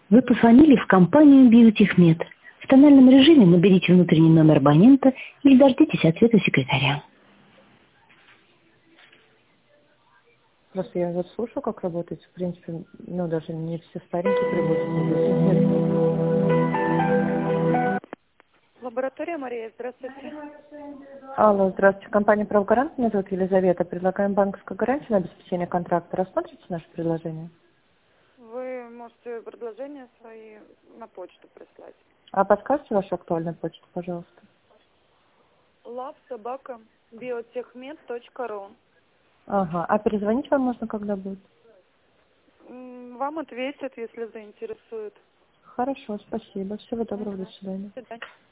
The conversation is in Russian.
Вы позвонили в компанию «Биотехмед». В тональном режиме наберите внутренний номер абонента или дождитесь ответа секретаря. Просто я вот слушаю, как работает. В принципе, ну, даже не все старенькие привозят. Лаборатория Мария, здравствуйте. Алло, здравствуйте. Компания «Правгарант». Меня зовут Елизавета. Предлагаем банковскую гарантию на обеспечение контракта. Рассмотрите наше предложение? Вы можете предложения свои на почту прислать. А подскажете вашу актуальную почту, пожалуйста? love@biotechmed.ru. Ага. А перезвонить вам можно, когда будет? Вам ответят, если заинтересует. Хорошо, спасибо. Всего доброго, до свидания. До свидания.